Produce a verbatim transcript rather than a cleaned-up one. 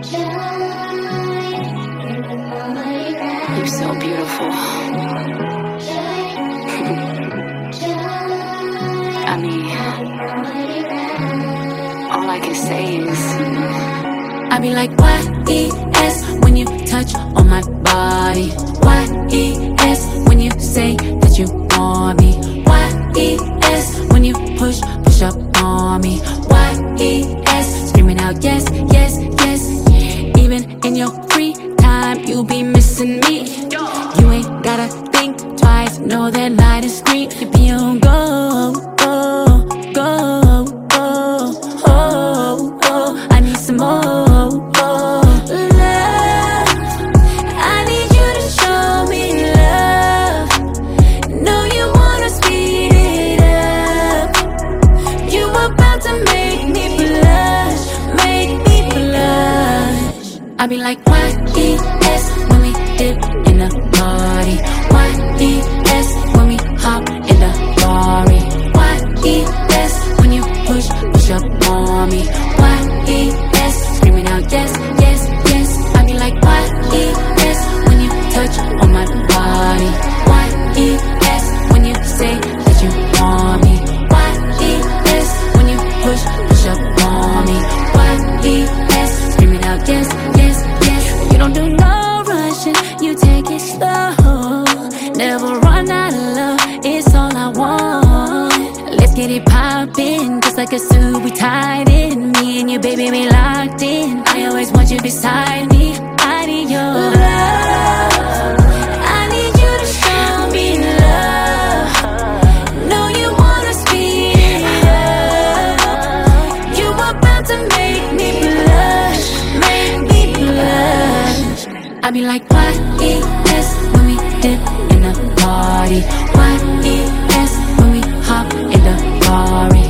You're so beautiful. I mean, all I can say is I be like Y E S when you touch on my body. Y E S when you say that you want me. Y E S when you push, push up on me. Y E S screaming out yes, yes, yes. Even in your free time, you be missing me. You ain't gotta think twice, know that light is green. You be on go, go, go, go, oh, oh. I need some more. I be like Y E S when we dip in the party. Y E S when we hop in the Rari. Y E S when you push, push up on me. Y E S screaming out yes, yes, yes. I be like Y E S when you touch on my body. Y E S when you say that you want me. Y E S when you push, push up on me. Y E S screaming out yes, yes. You don't do no rushing, you take it slow. Never run out of love, it's all I want. Let's get it poppin', just like a suit, we tied in. Me and you, baby, we locked in. I always want you beside me. I need your love. I need you to show me love. Know you wanna speed it up. You about to make me blush, make me blush. I be like Y E S when we dip in the party. Y E S when we hop in the Rari.